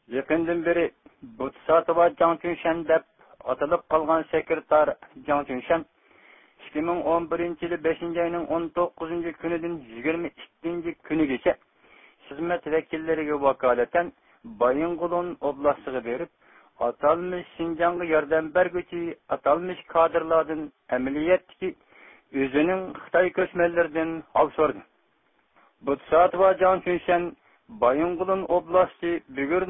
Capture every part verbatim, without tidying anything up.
Yaqindan beri Butsatova Jang Chunshan deb atalib qolgan sekretar Jang Chunshan ikki ming o'n birinchi yil beshinchi ayning o'n to'qqizinchi kunidan yigirma ikkinchi kunigacha xizmat vakillariga vakolatan Baying'ulon oblastiga berib, atalmış Şinjanga yordam bergüchi atalmış kadrlardan amaliyotdagi o'zining Xitoy ko'chmanlaridan hol so'radi. Butsatova Jang Chunshan Baying'ulon oblasti Bugur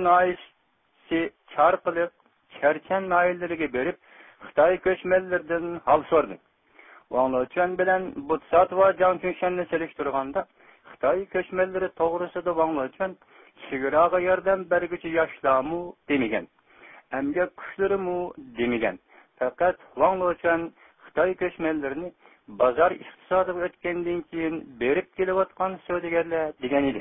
naisi Charqiliq, Charchan naillariga berib, Xitoy ko'chmanlaridan hol so'radi. Wanglochen bilan Butsatova Jang Chunshanni selishtirganda, Xitoy ko'chmanlari to'g'risida Wanglochen chegaraga yordam bergüchi yoshlarmu demagan. Emgak kuchlarimu demagan. Faqat Wanglochen Xitoy ko'chmanlarini bozor iqtisodiga o'tgandan keyin berib kelayotgan savdogarlar degan edi.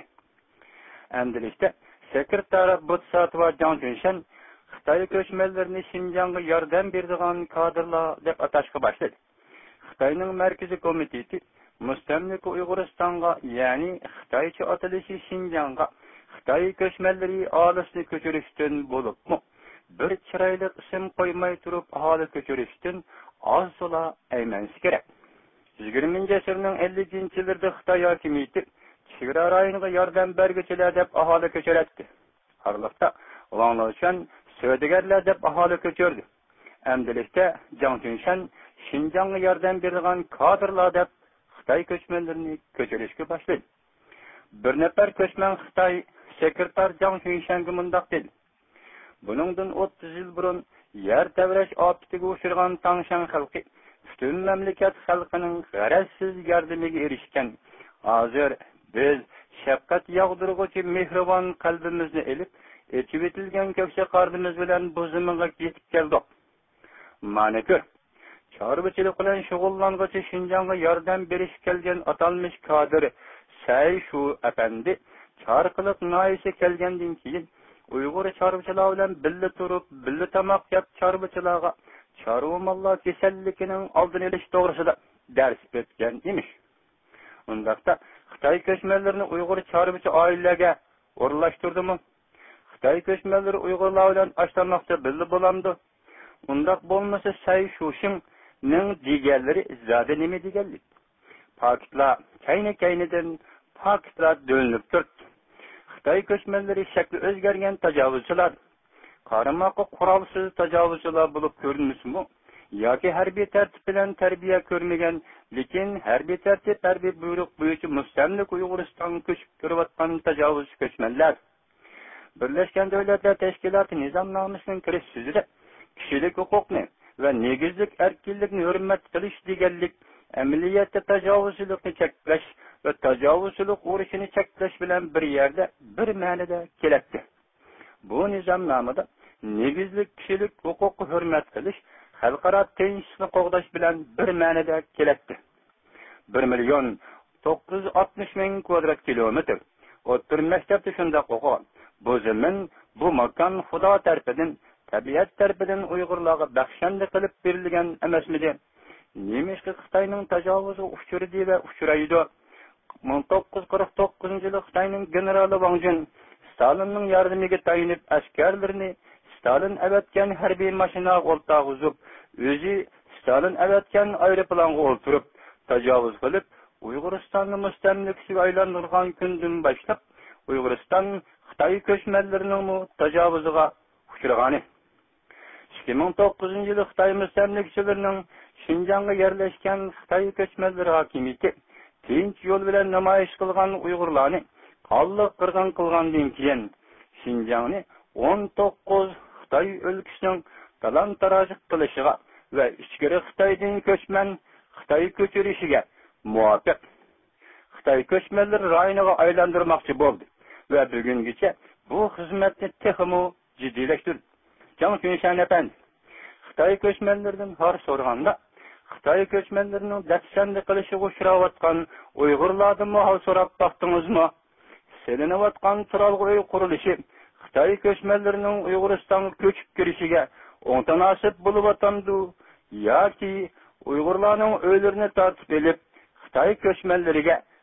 Endilikda sekretar Butsatova Jang Chunshan Xitoy ko'chmanlarini Şinjanga yordam beradigan kadrlar deb atashga boshladi. Xitoyning Markaziy komiteti mustamlik Uyg'uristonga, ya'ni Xitoycha atalishi Şinjanga Xitoy ko'chmanlari olisini ko'chirishdan bo'libmi, bir chiroyli ism qo'ymay turib aholi ko'chirishdan ozsola aymansi kerak. yigirmanchi asrning ellinchi yillarida Xitoy hokimiyati chegara rayoniga yordam berguchilar deb aholi ko'chiradi. Harliqda Wanglochen savdogarlar deb aholi ko'chirdi. Endilikda Jang Chunshan Şinjanga yordam beradigan kadrlar deb Xitoy ko'chmanlarini ko'chirishga boshladi. Bir nafar ko'chman Xitoy sekretar Jang Chunshanga mundaq dedi. Buningdan o'ttiz yil burun yer tavrash ofatiga uchragan Tangshan xalqi butun mamlakat xalqining g'arazsiz yordamiga erishgan. Hozir biz shafqat yog'dirg'uchi mehribon qalbimizni elib, echib etilgan ko'ksa qardimiz bilan bu zaminga yetib keldik. Mana ko'r, chorvachilik bilan shug'ullanuvchi Şinjanga yordam berish kelgan atalmış kadr Say Shu apandi Charqiliq naisi kelgandan keyin Uyg'ur chorvachilar bilan birga turib, birga tamoq yeb chorvachilarga chorva mollar kasalligining oldini olish to'g'risida dars o'tgan emish. Undaqda Xitoy ko'chmanlarini Uyg'ur chorvachi oilalarga o'rlashtirdimi? Xitoy ko'chmanlari Uyg'urlar bilan ashtamoqcha birga bo'lamdi. Undaq bo'lmasa Say Shu'ning deganlari zada nima deganlik? Paketlar kayni-kaynidan paketlar dönüp turdi. Xitoy ko'chmanlari shakli o'zgargan tajovuzchilar, qaramaqa qurolsiz tajovuzchilar bo'lib ko'rinishmi, yoki harbiy tartib bilan tarbiya ko'rmagan, lekin harbiy tartib harbiy buyruq bo'yicha mustamlik Uyg'uristonga ko'chib kirayotgan tajovuzchi ko'chmanlar. Birlashgan Davlatlar Tashkiloti nizomnomasining kirish so'zida kishilik huquqni va negizlik erkinlikni hurmat qilish deganlik amaliyotda tajovuzchilikni cheklash va tajovuzchilik urushini cheklash bilan bir yerda bir ma'noda keladi. Bu nizomnomada negizlik kishilik huquqni hurmat qilish xalqaro tinchlikni qo'g'dash bilan bir ma'noda keladi. bir million to'qqiz yuz oltmish ming kvadrat kilometr o'ttir maktabda shunda qo'g'on. Bu zamin, bu makon Xudo tarafidan, tabiat tarafidan Uyg'urlarga baxshanda qilib berilgan emasmidi? Nemishki Xitoyning tajovuziga uchradi va uchraydi. ming to'qqiz yuz qirq to'qqizinchi yilda Xitoyning generali Wang Jun Stalinning yordamiga tayinib askarlarini Stalin avatgan harbiy mashinaga o'ltag'izib, o'zi Stalin avatgan aeroplanga o'ltirib, tajovuz qilib, Uyg'uristonni mustamlikasiga aylantirgan kundan boshlab Uyg'uriston Xitoy ko'chmanlarining tajovuziga uchragan. ikki ming to'qqizinchi yilda Xitoy mustamlikchilarining Şinjanga yerleşken Xitoy ko'chmanlari hokimiyati tinch yo'l bilan namoyish qilgan Uyg'urlarni qonliq qirg'in qilgandan keyin Şinjangni o'n to'qqiz Xitoy o'lkasining talon-taroj qilishiga va ichkari Xitoydan ko'chman Xitoy ko'chirishiga muvofiq Xitoy ko'chmanlari rayoniga aylantirmoqchi bo'ldi va bugungacha bu xizmatni texmo jiddiylashtirdi. Jang Chunshan apandi Xitoy ko'chmanlaridan har so'raganda Xitoy ko'chmanlarining dahshatli qilishiga uchrayotgan Uyg'urlardan hol so'rab baqdingizmi? Selinayotgan turalg'i uy qurilishi Xitoy ko'chmanlarining Uyg'uristonga ko'chib kirishiga o'ntanasib bo'layotgandu yoki Uyg'urlarning uylarini tartib elib Xitoy ko'chmanlariga